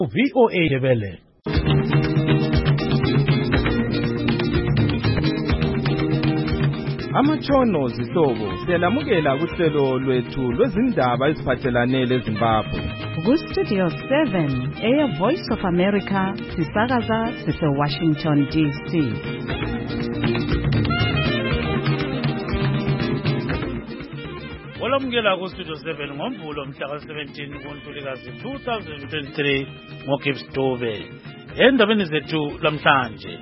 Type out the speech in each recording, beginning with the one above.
VOA Ndebele. Amatshono zihlobo siyalamukela kuhlelo lwethu lwezindaba eziphathelane leZimbabwe. Ku-Studio 7 Air Voice of America sisakaza sise-Washington DC. Olamukela ku-Studio 7 ngoMvulo mhla ka-17 kuNtulikazi 2023 ngoGibbs Dube. Endabeni zethu lamhlanje.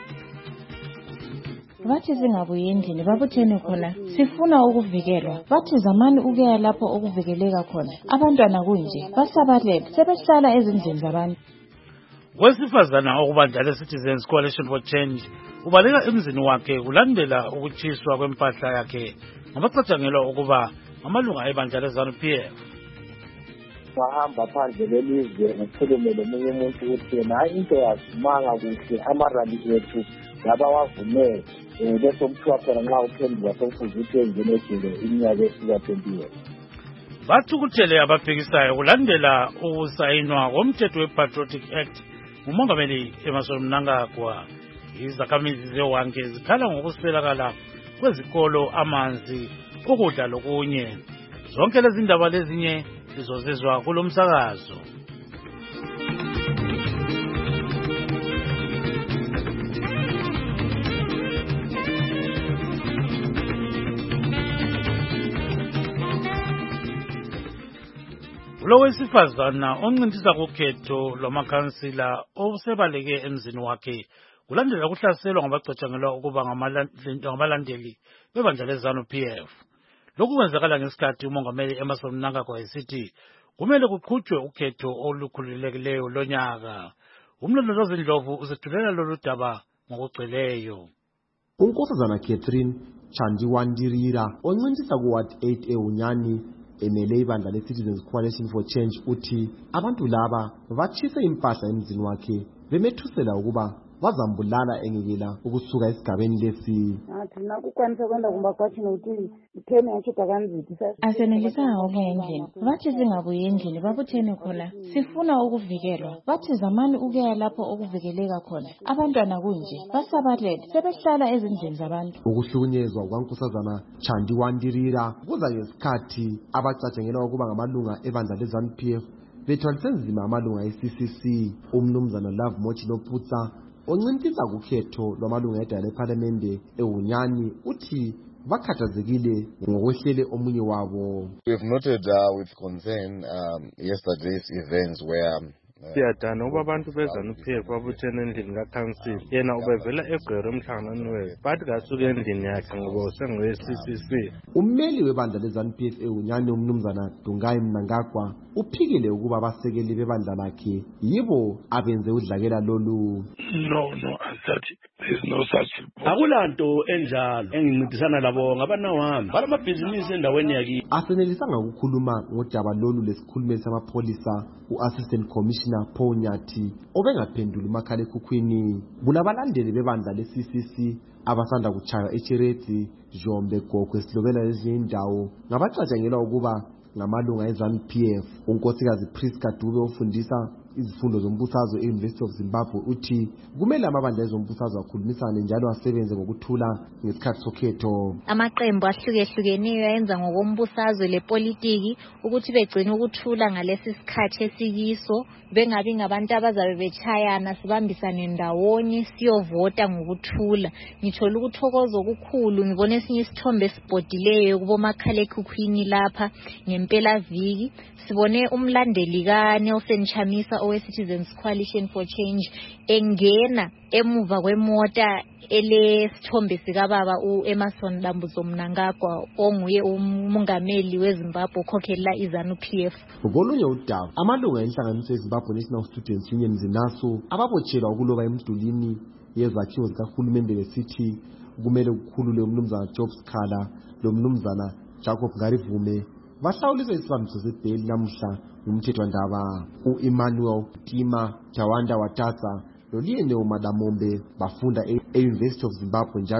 Bathi zingabuyi endlini babuthene khona sifuna ukuvikelwa. Bathi zamani ukuya lapho okuvikeleka khona. Abantwana kunje basabalele sebehlala ezindlini zabantu. Wesifazana okubandla le-Citizens Coalition for Change ubaleka emzini wakhe kulandela ukutshiswa kwempahla yakhe ngabacatshangelwa ukuba amalunga ebandla le-ZANU-PF. Wahamba phandle lelizwe ngikhulume lomunye umuntu ukuthi yena hayi into yazimanga kuhle amarali ethu laba wavumele bese umthiwa khona nxa uphenduka sokufuze ukuthi engene ejele iminyaka efika 20 years. Bathukuthele ababhekisayo kulandela ukusayinwa komthetho we-Patriotic Act ngumongameli Emmerson Mnangagwa. Izakhamizi zeWange zikhala ngokuswelakala kwezikolo, amanzi, ukudla lokunye. Zonke lezi ndaba lezinye lizozizwa kulo msakazo. Lo wesifazana oncintisa kukhetho lwamakhansila osebaleke emzini wakhe kulandela ukuhlaselwa ngabacatshangelwa ukuba ngamalandeli bebandla le-ZANU-PF. Lokhu kwenzakala ngesikhathi umongameli Emmerson Mnangagwa esithi kumele kuqhutshwe ukhetho olukhululekileyo lonyaka. Umlondolozi Ndlovu usethulela lolu daba ngokugcweleyo. Unkosazana Catherine Chandiwandirira oncintisa kuward 8 eUnyani emele ibandla le-Citizens Coalition for Change uthi abantu laba batshise impahla emzini wakhe bemethusela ukuba bazambulala engekela ukusuka esigabeni lesi. Asenelisanga ukuya endlini. Bathi zingabuyi endlini babuthene khona sifuna ukuvikelwa. Bathi zamani ukuya lapho okuvikeleka khona. Abantwana kunje basabalele sebehlala ezindlini zabantu. Ukuhlukunyezwa kwankosazana Chandiwandirira kuza ngesikhathi abacatshangelwa ukuba ngamalunga ebandla le-ZANU-PF bethwalise nzima amalunga e-CCC. Umnumzana Love Mochi Loputsa oncintisa kukhetho lwamalunga edala lephalamende eUnyani uthi bakhathazekile ngokwehlele omunye wabo. We have noted with concern yesterday's events where siyadana uba abantu be-ZANU-PF babuthene endlini kakhansili, yena ubevela eGwera emhlanganweni wethu bathi kasuke endlini yakhe ngoba usengowe-CCC. Ummeli webandla le-ZANU-PF eUnyani umnumzana Dungai Mnangagwa uphikile ukuba abasekeli bebandla lakhe yibo abenze udlakela lolu. No, there is no such report. Akulanto enjalo engincintisana labo ngabanawami balamabhizinisi endaweni yakini. Asenelisanga ukukhuluma ngodaba lolu lesikhulumeli samapholisa u-Assistant Commissioner Paul Nyathi obengaphenduli umakhalekhukhwini. Kulabalandeli bebandla le-CCC abasanda kuchaya eChereti, Jombe, Gokwe, Silobela lezinye indawo ngabacatshangelwa ukuba ngamalunga e-ZANU-PF. Unkosikazi Priska Dube ofundisa izifundo zombusazwe e-University of Zimbabwe uthi kumele amabandla ezombusazwe akhulumisane njalo asebenze ngokuthula ngesikhathi sokhetho. Amaqembu ahlukehlukeneyo ayenza ngokombusazwe lepolitiki ukuthi begcine ukuthula ngalesi sikhathi esikiso, bengabi ngabantu abazabe bechayana, sibambisane ndawonye siyovota ngokuthula. Ngithola ukuthokoza okukhulu ngibone esinye isithombe esibhodileyo kubomakhalekhukhwini lapha ngempela viki. Sibone umlandeli kaNelson Chamisa owe-Citizens Coalition for Change engena emuva kwemota elesithombe sikababa u-Emmerson Mnangagwa onguye umongameli weZimbabwe okhokhela iZANU-PF. Ngolunye udaba amalunga enhlanganiso yeZimbabwe National Students Union ZINASU ababotshelwa ukuloba emdulini yezakhiwo zikahulumende besithi kumele kukhulule umnumzana Job Skhala lo mnumzana Jacob Ngarivume bahlawuliswa isibambiso sebheli namuhla ngumthethwandaba. U-Emmanuel Tima Tawanda Watatsa lo-Lieneo Madamombe bafunda e-University of Zimbabwe njalo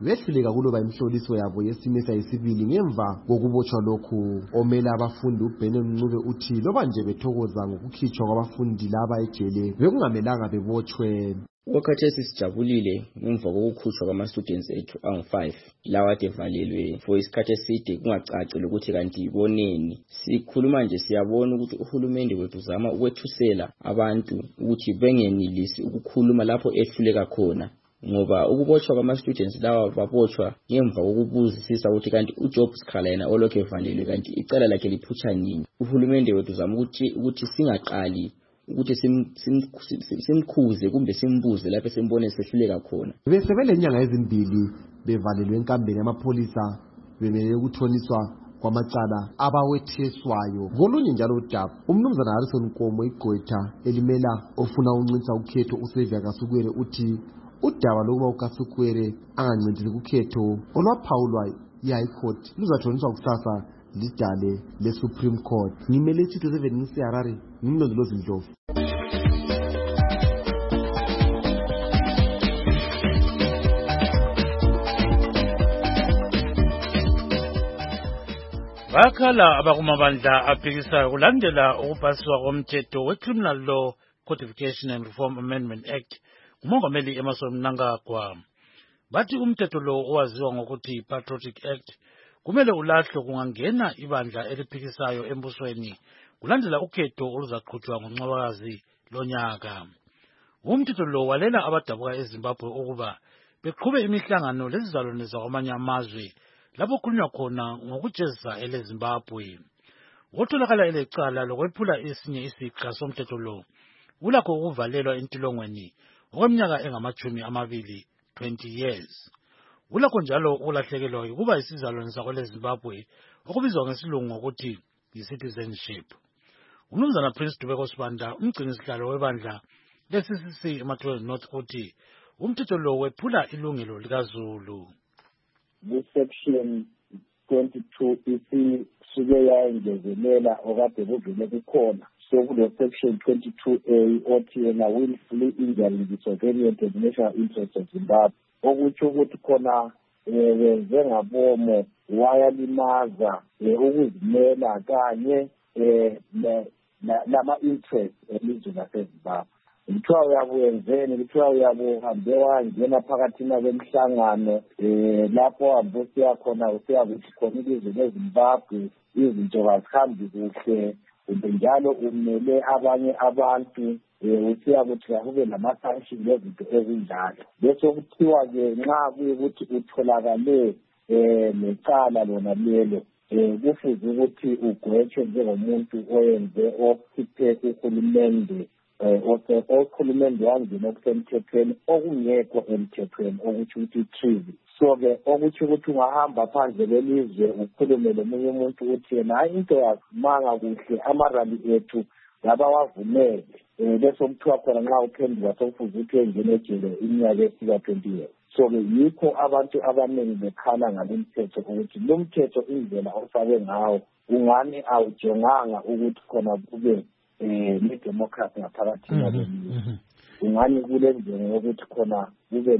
behluleka kuloba imhloliso yabo yesimesa yesibili ngemva kokubotshwa lokhu. Omela abafundi uBenon Ncube uthi loba nje bethokoza ngokukhitshwa kwabafundi laba ejele bekungamelanga bebotshwe. Okhathesi sijabulile ngemva kokukhutshwa kwama-students ethu angu-5 lawa ade valelwe for isikhathi eside kungacacile ukuthi kanti boneni. Sikhuluma nje siyabona ukuthi uhulumende wethu uzama ukwethusela abantu ukuthi bengenilisi ukukhuluma lapho ehluleka khona, ngoba ukubotshwa kwama-students lawa babotshwa ngemva kokubuzisisa ukuthi kanti uJob Sikhala yena olokhu evalelwe kanti icala lakhe liphutsha nini. Uhulumende wethu uzama ukuthi singaqali ukuthi simkhuze kumbe simbuze lapho simbone sehluleka khona. Besebele inyanga ezimbili bevalelwe enkambeni yamapholisa bemelele ukuthoniswa kwamacala abawetheswayo. Ngolunye njalo udaba umnumzana Harrison Nkomo igqwetha elimela ofuna uncinisa ukhetho uSevia Kasukwere uthi udaba lokuba uKasukwere angancindisi ukhetho olwaphawulwa yi-High Court luzathoniswa kusasa lidale le-Supreme Court. Ngimele iThuto 7 ngisiHarare, ngimlondolozi Ndlovu. Bakhala abakumabandla aphikisayo kulandela ukupasiswa komthetho we-Criminal Law Codification and Reform Amendment Act ngumongameli Emmerson Mnangagwa. Bathi umthetho lo owaziwa ngokuthi Patriotic Act kumele ulahlwe kungangena ibandla eliphikisayo embusweni kulandela ukhetho oluzaqhutshwa ngoNcwabakazi lonyaka. Umthetho lo walela abadabuka eZimbabwe ukuba beqhube imihlangano lezizalwane zakwamanye amazwe lapho kukhulunywa khona ngokujezisa eleZimbabwe. Otholakala elecala lokwephula esinye isixa somthetho lo ulakho ukuvalelwa entilongweni okweminyaka engama-20 years. Ulakho njalo ukulahlekelwa ukuba isizalwane sakweleZimbabwe okubizwa ngesilungu ngokuthi yi-citizenship. Umnumzana Prince Dubeko Sibanda umgcinisihlalo webandla le-CCC eMatlweni North uthi umthetho lo wephula ilungelo likaZulu. Section 22 isisuke yayengezelela okade kuvele kukhona. So kule section 22A othi yena willfully injuring the sovereignty and national interest of Zimbabwe. Okutsho ukuthi khona wenze ngabomo wayalimaza ukuzimela kanye lama-interest elizweni laseZimbabwe. Kuthiwa uyabuyenzeni, kuthiwa uyabuhambe wangena phakathina kwemihlangano lapho uhambe usiya khona usiyakuthi khona ilizwe leZimbabwe izinto kazihambi kuhle kumbe njalo umele abanye abantu usiyakuthi kakube lama-sanction lezinto ezinjalo. Bese kuthiwa-ke nxa kuyukuthi utholakale necala lona lelo kufuze ukuthi ugwetshwe njengomuntu oyenze okhiphe uhulumende okhulumende wangena okusemthethweni okungekho emthethweni okuthi ukuthi treason. So-ke okuthi ukuthi ungahamba phandle kwelizwe ukhulume lomunye umuntu uthi yena hayi into yazimanga kuhle amarali ethu ngabawavumele bese kuthiwa khona nxa uphenduka sokufuze ukuthi engene ejele iminyaka efika 20 years. So-ke yikho abantu abaningi bekhala ngalo mthetho ukuthi lo mthetho indlela ofake ngawo ungani awujonganga ukuthi khona kube ne-democracy ngaphakathi kwelizwe. Ungani kule ndlela yokuthi khona kube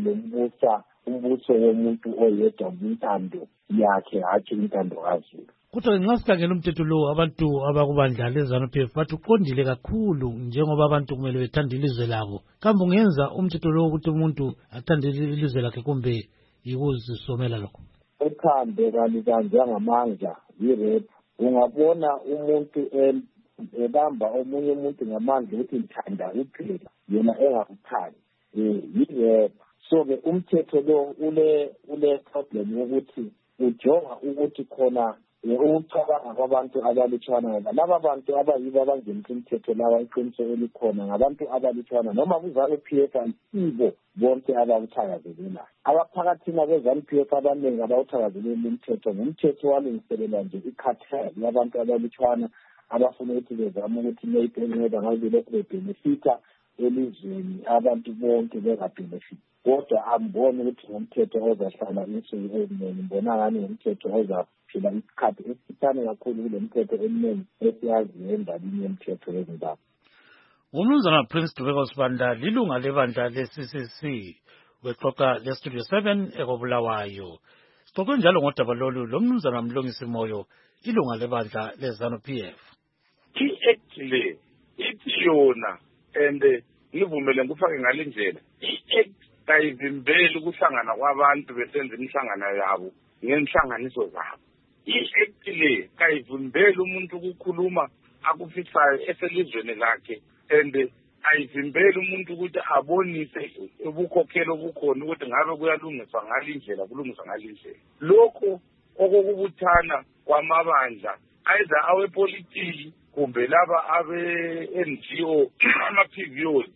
umbuso womuntu oyedwa intando yakhe hatshi intando kaZulu. Kodwa nxa sikhangela umthetho lo abantu abakubandla leZANU-PF bathi uqondile kakhulu njengoba abantu kumele bethande ilizwe labo. Kambe ungenza umthetho lo ukuthi umuntu athande ilizwe lakhe kumbe yikuzisomela lokho? Uthando kanje ngamandla yi-rape. Ungabona umuntu ebamba omunye umuntu ngamandla ukuthi ngithanda uphela yena engakuthandi yi-rape. So-ke umthetho lo ule problem yokuthi ujonga ukuthi khona ukucabanga kwabantu abalutshwana ngoba laba bantu abayibo abangenisa umthetho lawa iqiniso elikhona ngabantu abalutshwana noma kuZANU-PF ayisibo bonke abawuthakazelelayo. Abaphakathina kweZANU-PF abaningi abawuthakazelela umthetho ngumthetho walungiselela nje i-cartel yabantu abalutshwana abafuna ukuthi bezame ukuthi maybe enqeba ngabe lokhu bebhenefitha elizweni abantu bonke bengabhenefitha. Kodwa amboni ukuthi ngumthetho ozahlala insuku eziningi, mbona ngani ngumthetho ozaphila isikhathi esifitane kakhulu kule mithetho eminingi esiyaziyo endabeni yemthetho yeZimbabwe. Umnumzana Prince Dubeko Sibanda lilunga lebandla le-CCC Bexoxa leStudio 7 ekobulawayo. Sixoxe njalo ngodaba lolu lomnumzana Mlungisi Moyo, ilunga lebandla leZANU-PF. I-act le ithi yona and ngivumele ngifake ngalendlela i-act kayivimbeli ukuhlangana kwabantu besenza imihlangano yabo ngenhlanganiso zabo. I-act le kayivimbeli umuntu ukukhuluma akufisayo eselizweni lakhe and ayivimbeli umuntu ukuthi abonise ubukhokheli obukhona ukuthi ngabe kuyalungiswa ngalindlela kulungiswa ngalindlela. Lokho okokubuthana kwamabandla either awepolitiki kumbe laba abe-NGO ama-PVOs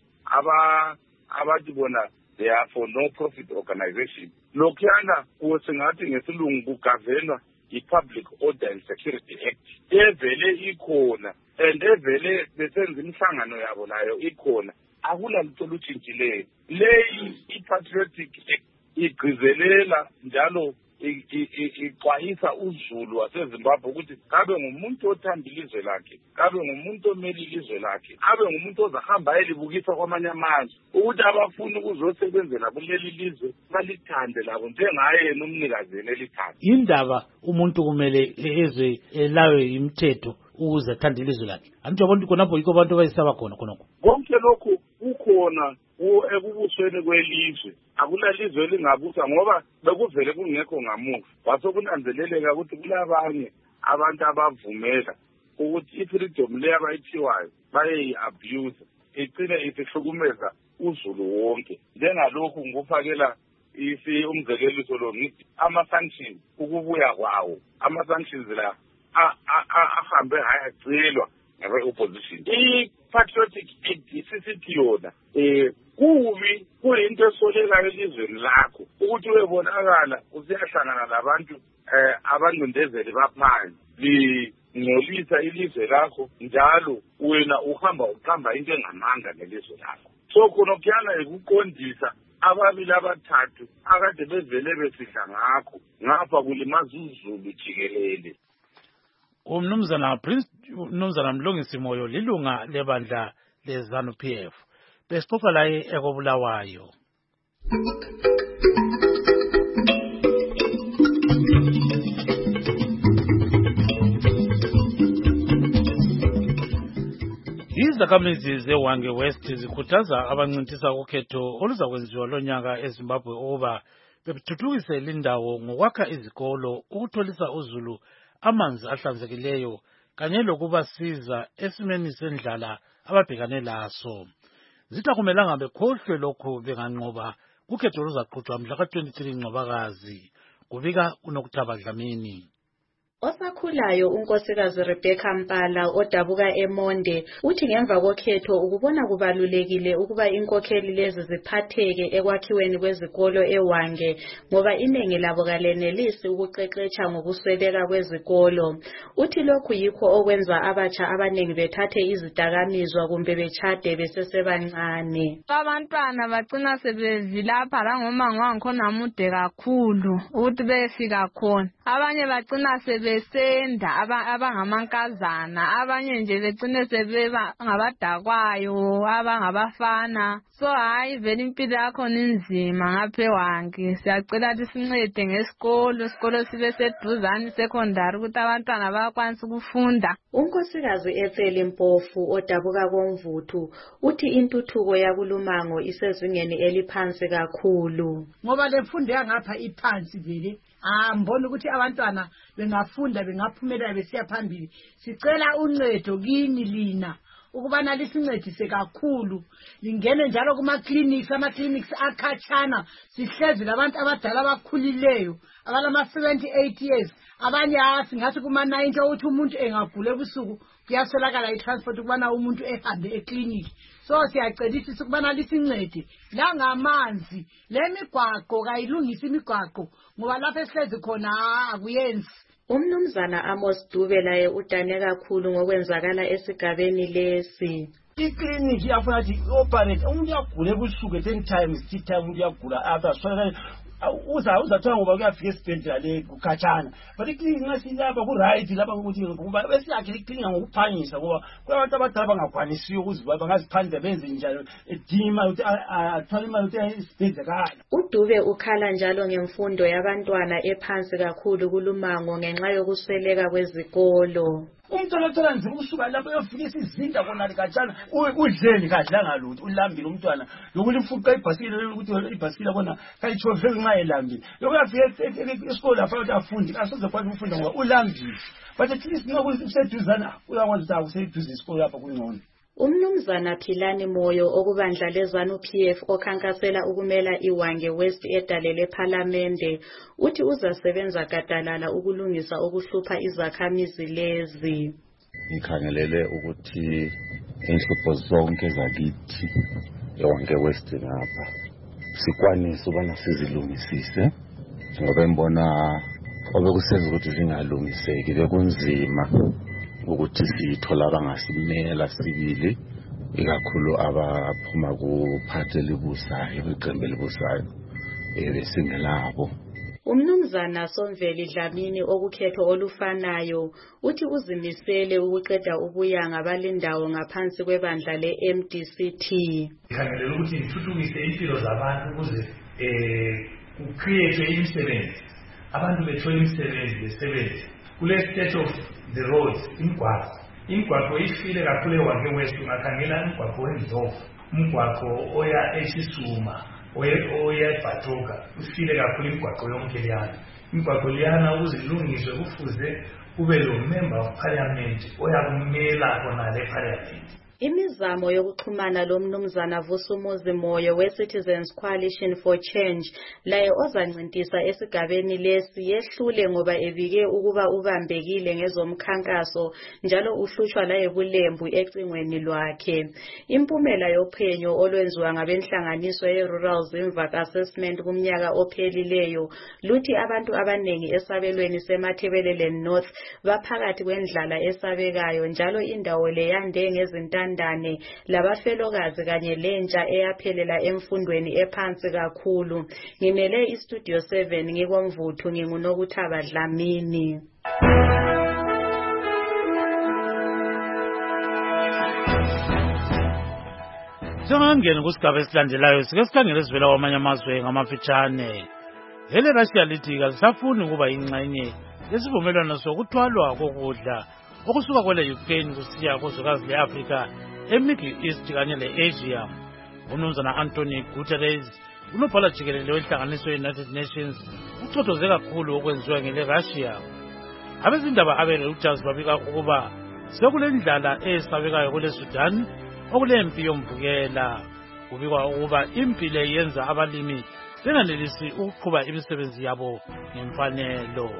abathi bona they are for no-profit organization. Lokhuyana singathi ngesilungu kugavenwa i-Public Order and Security Act evele ikhona and evele besenza imihlangano yabo nayo ikhona. Akula lutho lutshintshileyo. Leyi i-Patriotic Act igcizelela njalo ixwayisa uZulu waseZimbabwe ukuthi kabe ngumuntu othanda ilizwe lakhe, kabe ngumuntu omele ilizwe lakhe, abe ngumuntu ozahamba elibukisa kwamanye amazwe ukuthi abafuna ukuzosebenzela kuleli lizwe balithande labo njengaye yena umnikazi elithanda. Indaba umuntu kumele ezwe elayo imithetho ukuze athande ilizwe lakhe. Anjobona khonapho yikho abantu bayisaba khona khonokho. Konke lokhu kukhona ekubusweni kwelizwe. Akulalizwe elingabusa ngoba bekuvele kungekho ngamuva. Wasokunanzeleleka ukuthi kulabanye abantu abavumela ukuthi i-freedom le abayithiwayo bayeyi-abuse igcine isihlukumeza uZulu wonke. Njengalokhu ngikufakela umzekeliso lo ngithi ama-sanctions ukubuya kwawo. Ama-sanctions la ahambe hayacelwa ngabe-opposition. I-Patriotic Act isisithi yona kubi kuyinto esolekayo elizweni lakho ukuthi uyebonakala usiyahlangana labantu abangcindezeli baphansi lingcolisa ilizwe lakho njalo wena uhamba uqamba into engamanga ngelizwe lakho. So khonokuyana ikuqondisa ababili abathathu akade bevele besidla ngakho ngapha kulimaza uZulu jikelele. Umnumzana Mlungisi Moyo lilunga lebandla leZANU-PF. Besixoxa laye ekobulawayo. Izakhamizi zeWange West zikhuthaza abancintisa ukhetho oluzakwenziwa lonyaka eZimbabwe ukuba bethuthukise lindawo ngokwakha izikolo, ukutholisa uZulu amanzi ahlanzekileyo kanye lokubasiza esimeni sendlala ababhekane laso. Zitakumelanga bekhohlwe lokho benganqoba kukhetho oluzaqhutshwa mhla ka-23 Ncwabakazi. Kubika uNokuthaba Dlamini. Osakhulayo unkosikazi Rebecca Mpala odabuka eMonde uthi ngemva kokhetho ukubona kubalulekile ukuba inkokheli lezi ziphatheke ekwakhiweni kwezikolo eWange ngoba inengi labo kalenelisi ukuqeqetsha ngokusweleka kwezikolo. Uthi lokhu yikho okwenza abatsha abanengi bethathe izidakamizwa kumbe betshade besesebancane. Abantwana bacina sebevilapha langomango wangikhona mude kakhulu ukuthi befika khona. Abanye bacina besenda abangamankazana, abanye nje becine sebeba ngabadakwayo, abangabafana. So hayi vele impilo yakho ninzima ngapha eWange. Siyacela ukuthi sincede ngesikolo sibe seduzane secondary ukuthi abantwana bakwanise ukufunda. Unkosikazi Ethel Mpofu odabuka koMvuthu uthi intuthuko yakulumango isezingeni eliphansi kakhulu. Ngoba lemfundo yangapha iphansi vele. Mbona ukuthi abantwana bengafunda bengaphumelela besiya phambili. Sicela uncedo kini lina ukubana lisincedise kakhulu. Lingene njalo ama-clinics akhatshana. Sihlezi labantu abadala abakhulileyo abalama 78 years. Abanye singathi kuma-90 ukuthi umuntu engagula ebusuku kuyaswelakala i-transport ukubana umuntu ehambe eclinic. So siyacelisisa ukubana lisincede langamanzi. Le migwaqo kayilungisa imigwaqo ngoba lapho esihlezi khona akuyenzi. Umnumzana Amos Dube laye udane kakhulu ngokwenzakala esigabeni lesi. Iclinic yafuna ukuthi operate umuntu uyagula ebusuku 10 times, 3 times umuntu uyagula after uzathola ngoba kuyafika esibhedlela le kukhatshana but iklinika nxa silapha ku-right lapha ukuthi kuba besiyakhe iklinika ngokuphangisa ngoba kulabantu abadala bangakwanisiyo ukuthi bangaziphandla benze njalo edinga imali ukuthi athwale imali ukuthi esibhedlela. uDube ukhala njalo ngemfundo yabantwana ephansi kakhulu kulumango ngenxa yokusweleka kwezikolo. Umntwana othola nzima ukusuka lapho uyofika isizinda konali khatshana udleni kadlanga lutho ulambile umntwana lokulifuqa ibhasikili ukuthi ibhasikili bona kayichovele nxa elambile lokuyafika esikolo lapha ukuthi afundi asoze kwathi ukufunda ngoba ulambile but at least nxa kuseduzana uyakwazi ukuthi useduze isikolo lapha kungcono. Umnumzana Philani Moyo okubandla leZANU-PF okhankasela ukumela iWange West edale lePhalamende uthi uzasebenza gadalala ukulungisa okuhlupha izakhamizi lezi. Ngikhangelele ukuthi inhlupho zonke zakithi eWange West ngapha sikwanise ubana sizilungisise ngoba ngibona obekusenza ukuthi zingalungiseki bekunzima ukuthi sithola abangasimela sibili ikakhulu abaphuma kuphathe libusayo beqembe libusayo besingelabo. Umnumzana Somveli Dlamini okukhetho olufanayo uthi uzimisele ukuqeda ubuyanga balendawo ngaphansi kwebandla leMDCT. Ngikhangelela ukuthi ngithuthukise impilo zabantu ukuze kucreate imisebenzi abantu bethola imisebenzi besebenze kule state of the roads imigwaqo ifile kakhulu eWange West ungakhangela umgwaqo weNdlovu umgwaqo oya eChisuma oya eBhatoka ufile kakhulu imigwaqo yonke leyana imigwaqo leyana ukuzilungiswe kufuze kube lo member of parliament oyakumela khona le parliament. Imizamo yokuxhumana lomnumzana Vusumuzi Moyo we-Citizens Coalition for Change laye ozancintisa esigabeni lesi yehlule ngoba ebike ukuba ubambekile ngezomkhankaso njalo uhlutshwa laye bulembu ecingweni lwakhe. Impumela yophenyo olwenziwa ngabenhlanganiso ye-Rural Zimvak Assessment kumnyaka ophelileyo luthi abantu abanengi esabelweni seMathebelele North baphakathi kwendlala esabekayo njalo indawo le yande ngezintandane labafelokazi kanye lentsha eyaphelela emfundweni ephansi kakhulu. Ngimele iStudio 7 ngikomvuthu nginguNokuthaba Dlamini. Singangena kusigaba esilandelayo sike sikhangele sivela kwamanye amazwe ngamafitshane. Leli Russia lithi kalisafuni ukuba ingxenye yesivumelwano sokuthwalwa kokudla okusuka kwele Ukraine kusiya kuzwekazi leAfrika eMiddle East kanye leAsia. Umnumzana Antonio Guterres unobhala jikelele wenhlanganiso ye-United Nations ucothoze kakhulu okwenziwa ngele Russia. Abezindaba abe-Reuters babika ukuba sekulendlala esabekayo kule Sudan okulempi yomvukela. Kubikwa ukuba impi le yenza abalimi benganelisi ukuqhuba imisebenzi yabo ngemfanelo.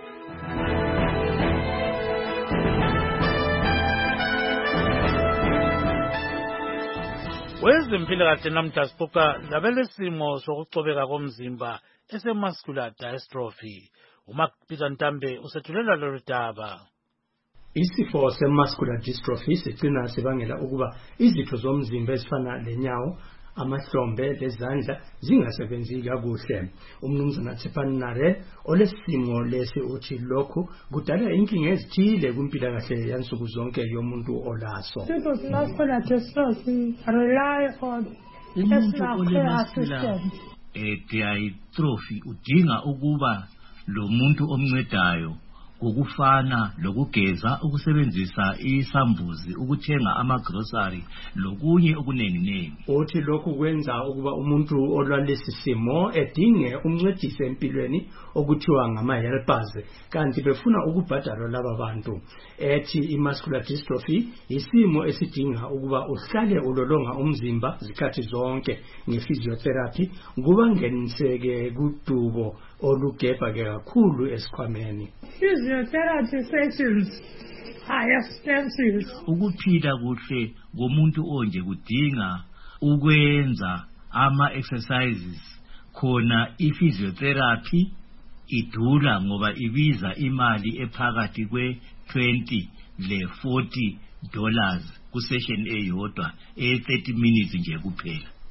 Wezempilakahle namhla sixoxa labelesimo sokucobeka komzimba esemuscular dystrophy. Peter Ntambe usethulela lolu daba. Isifo semuscular dystrophy sigcina sibangela ukuba izitho zomzimba ezifana lenyawo amahlombe lezandla zingasebenzi kakuhle. Umnumzana Tsepanare olesimo lesi uthi lokhu kudala inkinga ezithile kwimpilakahle yansuku zonke yomuntu olaso. Muscular dystrophy rely on muscular dystrophy udinga ukuba lo muntu omncedayo ukufana lokugeza ukusebenzisa isambuzi ukuthenga amagrocery lokunye okuningi. Uthi lokhu kwenza ukuba umuntu olwalesi simo edinge umncedisi empilweni okuthiwa ngama-helpers kanti befuna ukubhadalwa laba bantu. Ethi imuscular dystrophy isimo esidinga ukuba uhlale ulolonga umzimba zikhathi zonke nge-physiotherapy kubangeniseke kudubo olugebha-ke kakhulu esikhwameni. Physiotherapy sessions are expensive. Ukuphila kuhle komuntu onje kudinga ukwenza ama-exercises khona i-physiotherapy idula ngoba ibiza imali ephakathi kwe-$20 le-$40 ku-session eyodwa 30 minutes nje kuphela.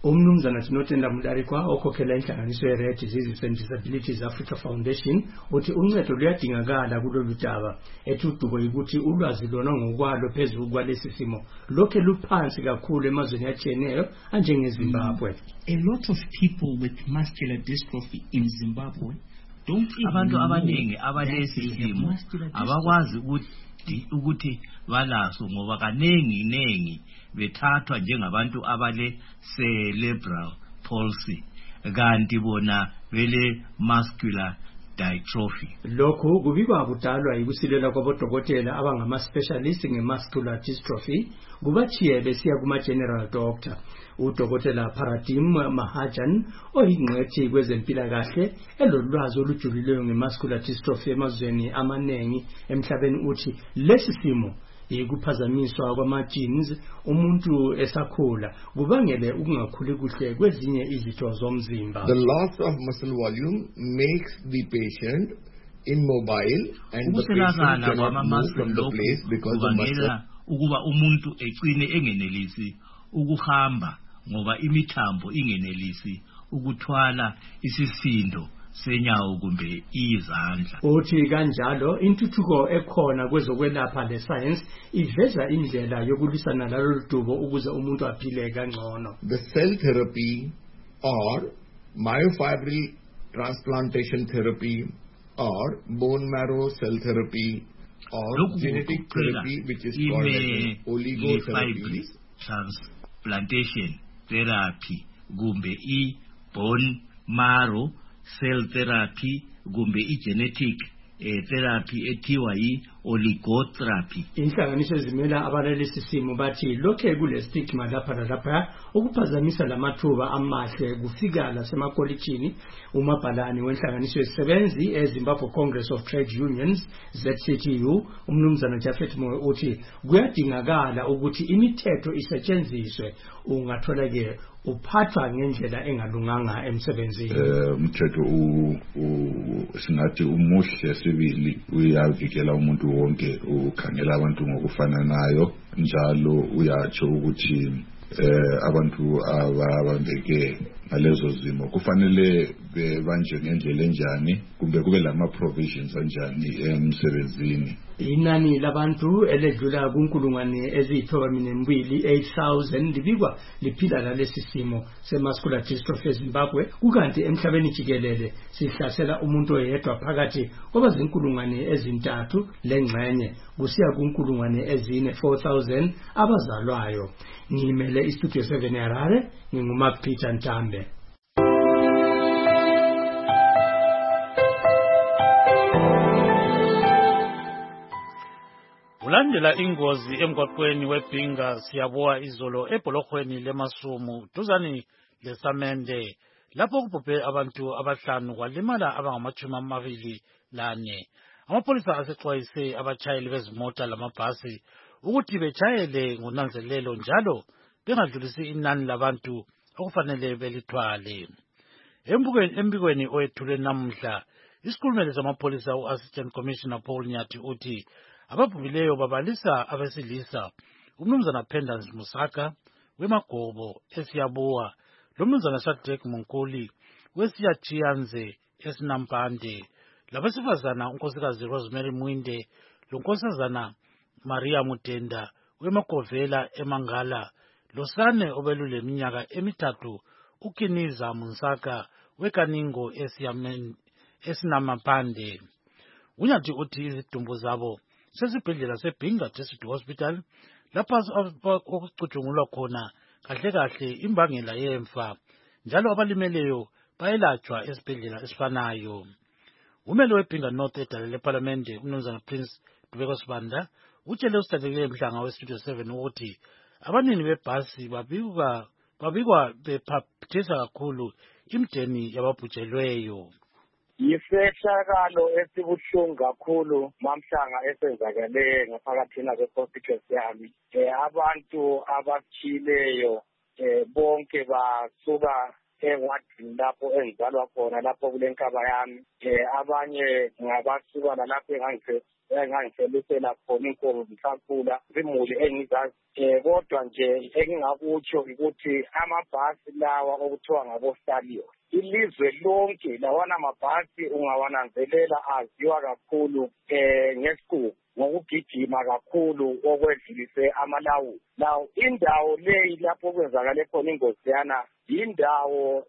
Umnumzana Tinotenda Mudarikwa okhokhela inhlanganiso ye-Rare Diseases and Disabilities Africa Foundation uthi uncedo luyadingakala kulolu daba ethi udubo ukuthi ulwazi lona ngokwalo phezulu kwalesi simo lokhe luphansi kakhulu emazweni atshiyeneyo anjengeZimbabwe. A lot of people with muscular dystrophy in Zimbabwe don't even abantu know abaningi that abalesi they have simo muscular dystrophy. abakwazi ukuthi balaso ngoba kaningi bethathwa njengabantu abale cerebral palsy kanti bona vele muscular dystrophy. Lokhu kubikwa kudalwa yikusilela kwabodokotela abangama-specialist nge-muscular dystrophy kubachiye besiya kuma-general doctor. Udokotela Paradim Mahajan oyingqethi kwezempilakahle elolwazi olujulileyo nge-muscular dystrophy emazweni amanengi emhlabeni uthi lesi simo yikuphazamiswa kwama-genes umuntu esakhula kubangele ukungakhuli kuhle kwezinye izitho zomzimba. The loss of muscle volume makes the patient immobile and the patient cannot move from the place because the muscle ukuba umuntu ecine engenelisi ukuhamba ngoba imithambo ingenelisi ukuthwala isisindo senyawo kumbe izandla. Uthi kanjalo intuthuko ekhona kwezokwelapha le science iveza indlela yokulisana nalolu dubo ukuze umuntu aphile kangcono. The cell therapy or myofibril transplantation therapy or bone marrow cell therapy or genetic therapy which is called as oligotherapy. Transplantation therapy kumbe bone marrow cell therapy kumbe genetic therapy ethiwa oligotherapy. Inhlanganiso ezimela abalalesi simo bathi lokhe kule stigma lapha ukuphazamisa lamathuba amahle kufika lasemakolitshini. Umabhalani wenhlanganiso yezisebenzi eZimbabwe Congress of Trade Unions ZCTU umnumzana Jafet Moyo uthi kuyadingakala ukuthi imithetho isetshenziswe ungathola ke uphathwa ngendlela engalunganga emsebenzini. Umthetho singathi umuhle sibili uyavikela umuntu wonke ukhangela abantu ngokufananayo njalo uyatsho ukuthi abantu ababambeke ngalezo zimo kufanele bebanje ngendlela enjani kumbe kube lama provisions anjani emsebenzini. Inani labantu eledlula kunkulungwane eziyithoba-2 8,000 libikwa liphila lalesi simo se-muscular dystrophy eZimbabwe kukanti emhlabeni jikelele sihlasela umuntu oyedwa phakathi kwabazinkulungwane ezintathu lengxenye kusiya kunkulungwane ezine 4,000 abazalwayo. Ngimele istudio 7 eHarare ngingumapita Ntambe. Ulandela ingozi emgwaqweni weBhinga siyabuya izolo ebhologweni leMasumu duzani leSamende lapho kubhubhe abantu abahlanu kwalimala abangama-24. Amapolisa asexwayise abashayeli bezimota lamabhasi ukuthi bejayele ngonanzelelo njalo bengadlulisi inani labantu okufanele belithwale. Embikweni oyethule namuhla isikhulumeli samapolisa u-Assistant Commissioner Paul Nyathi uthi ababhukileyo babalisa abesilisa umnumzana Pendance Musaka wemagobo eSiyabuya lomnumzana Shadrack Munkuli wesiyachiyanze esinampande labesifazana unkosikazi Rosemary Mwinde lonkosazana Maria Mutenda wemagovela eMangala losane obelule minyaka emithathu uKiniza Musaka wekaningo esinamampande. Unyathi uthi izidumbu zabo sesibhedlela seBhinga District Hospital lapha okucutshungulwa khona kahle imbangela yemfa njalo abalimeleyo bayelatshwa esibhedlela esifanayo. Umelo weBhinga North edale leParliamente umnumzana Prince Dubeko Sibanda utshele usithandekile mhlanga westudio 7 ukuthi abanini bebhasi babikwa bephathisa kakhulu imdeni yababhujelweyo. Yisehlakalo esibuhlungu kakhulu mamhlanga esenzakale ngaphakathina kwe-constituency yami. Abantu abaphileyo bonke basuka ewadini lapho engizalwa khona lapho kule nkaba yami. Abanye ngabasuka lapho engangiselusela khona inkomo zisakhula zimuli engizazi kodwa nje engingakutsho ukuthi amabhasi lawa okuthiwa ngabo-Stallion ilizwe lonke lawana mabhasi ungawananzelela aziwa kakhulu ngesiqubu ngokugijima kakhulu okwedlulise amalawulo. Now indawo leyi lapho kwenzakale khona ingozi yana indawo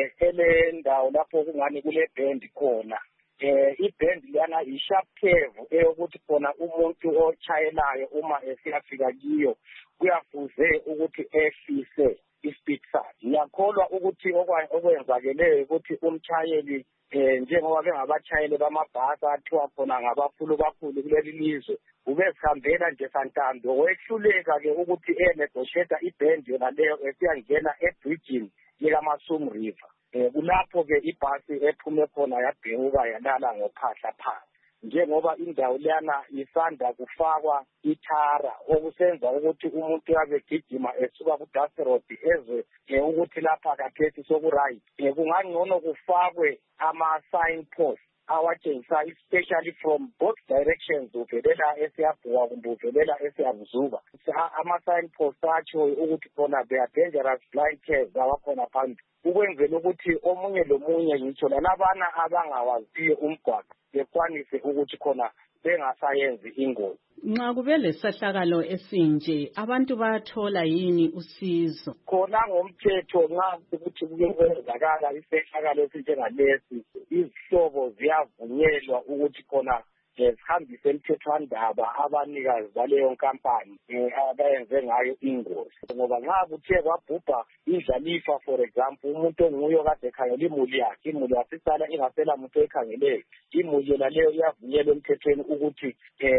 elendawo lapho kungani kule band khona iband lana i-sharp curve eyokuthi khona umuntu ochayelayo uma esiyafika kiyo kuyafuze ukuthi ehlise ispeed sakhe. Ngiyakholwa ukuthi okwenzakeleyo ukuthi umshayeli njengoba bengabatshayeli bamabhasi athiwa khona ngabakhulu kakhulu kuleli lizwe ubesihambela nje santambo wehluleka-ke ukuthi negotiate iband yona leyo esiyangena ebridgini likaMasum River. Kulapho-ke ibhasi ephume khona yabhenguka yalala ngophahla phansi njengoba indawo leyana isanda kufakwa ithara okusenza ukuthi umuntu yabe gijima esuka ku-Dust Road ezwe ukuthi lapha kathethi sokuright. Kungangcono kufakwe ama-sign post awatshengisa especially from both directions uvelela esiyabhuka kumbe uvelela esiyabuzuka. Ama-sign post atshoyo ukuthi khona they are dangerous blind cars awakhona phambili ukwenzela ukuthi omunye lomunye ngitsho lalabana abangawaziyo umgwaqo bekwanise ukuthi khona bengasayenzi ingozi. Nxa kube lesahlakalo esinje abantu bayathola yini usizo? Khona ngomthetho nxa ukuthi kuyenzakala isehlakalo esinjengalesi izihlobo ziyavunyelwa ukuthi khona zihambise emthethwandaba abanikazi baleyo nkampani abayenze ngayo ingozi. Ngoba nxa kuthe kwabhubha indlalifa for example umuntu onguyo kade ekhangela imuli yakhe, imuli yasisala ingasela muntu ekhangeleyo, imuli yona leyo iyavunyelwa emthethweni ukuthi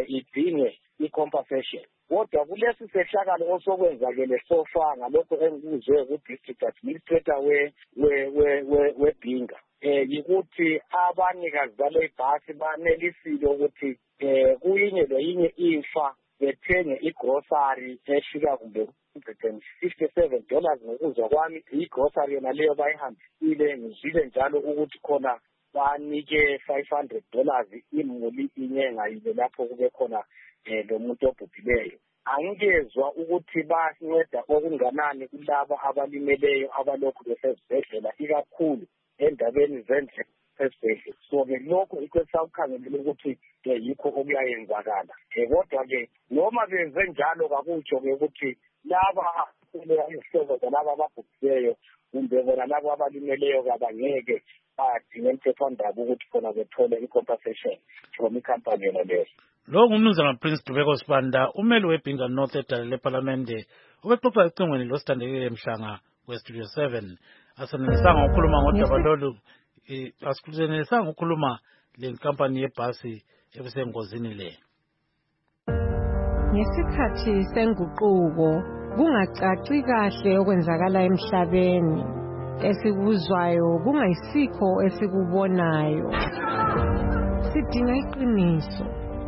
idinge i-compensation. Kodwa kulesi sehlakalo osokwenzakele sofa ngalokho engikuzwe ku-district administrator weBhinga yikuthi abanikazi bale bhasi banelisile ukuthi kuyinye leyinye imfa bethenge igrocery efika kumbe $157 ngokuzwa kwami. Igrocery yona leyo bayihambisile ngizwile njalo ukuthi khona banike $500 imuli inye ngayinye lapho kube khona lo muntu obhubhileyo. Angikezwa ukuthi basinceda okunganani kulaba abalimeleyo abalokhu besezibhedlela ikakhulu endabeni zendlela esibhedlela. So-ke lokho yikho esawukhangelela ukuthi yikho okuyayenzakala. Kodwa-ke noma benze njalo kakutsho-ke ukuthi laba izihlobo zalaba ababhubhileyo kumbe bona labo abalimeleyo kabangeke badinge emthethwandaba ukuthi khona bethole i-compensation from ikhampani yona leyo. Lo ngumnumzana Prince Dubeko Sibanda, umeli weBhinga North edale leParlamente, ubexoxa ecingweni lositandekile Mhlanga kweStudio 7. Asenelisanga ukukhuluma ngodaba lolu, asikusenelisanga ukukhuluma lenkampani yebhasi ebisengozini le. Ngesikhathi senguquko kungacaci kahle okwenzakala emhlabeni, esikuzwayo kungayisikho esikubonayo. Sidinga iqiniso.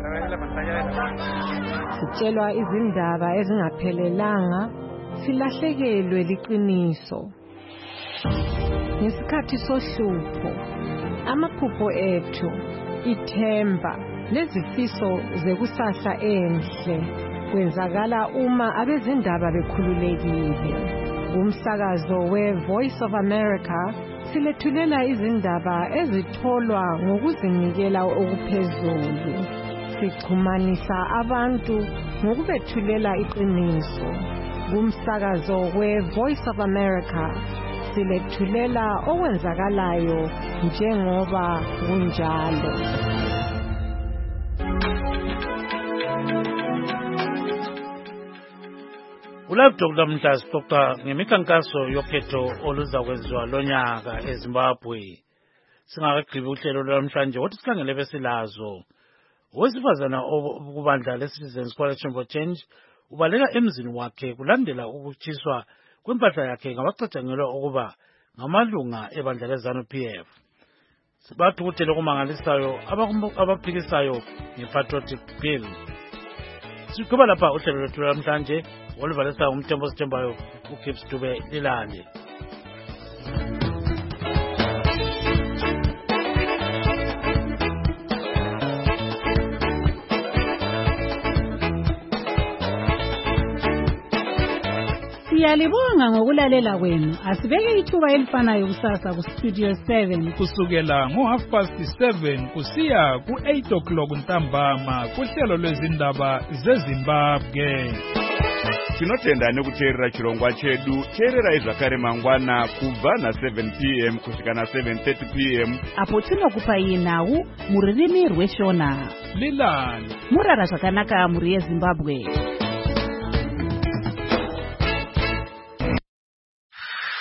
Sitshelwa izindaba ezingaphelelanga, silahlekelwe liqiniso. Ngesikhathi sohlupho, amaphupho ethu, ithemba, lezifiso zekusasa enhle kwenzakala uma abezindaba bekhululekile. Umsakazo we-Voice of America silethulela izindaba ezitholwa ngokuzinikela okuphezulu. Sixhumanisa abantu ngokubethulela iqiniso. Kumsakazo we-Voice of America silethulela okwenzakalayo njengoba kunjalo. Ulive Dr. Mhla sixoxa ngemikhankaso yokhetho oluzakwenziwa lonyaka eZimbabwe. Singakagqibi uhlelo lwamhlanje wathi sikhangele besilazo. Owesifazana kubandla le-Citizens Coalition for Change ubaleka emzini wakhe kulandela ukutshiswa kwempahla yakhe ngabacatshangelwa ukuba ngamalunga ebandla le-ZANU-PF. Sibathi ukutela okumangalisayo abaphikisayo nge-patriotic bill. Sikuba lapha uhlelo lwethu lwamhlanje oluvalisa umthembo sithembayo uKips Dube Lilale. Siyalibonga ngokulalela kwenu. Asibeke ithuba elifanayo kusasa ku Studio 7 kusukela ngo7:30 kusiya ku8 o'clock ntambama kuhlelo lwezindaba zeZimbabwe. Tinotenda nekuteerera chirongwa chedu. Teerera zvakare mangwana kubva na7 p.m. kusvika na7:30 p.m. apo tinokupai nhau mururimi rweshona. Lilani murara zvakanaka muri yeZimbabwe.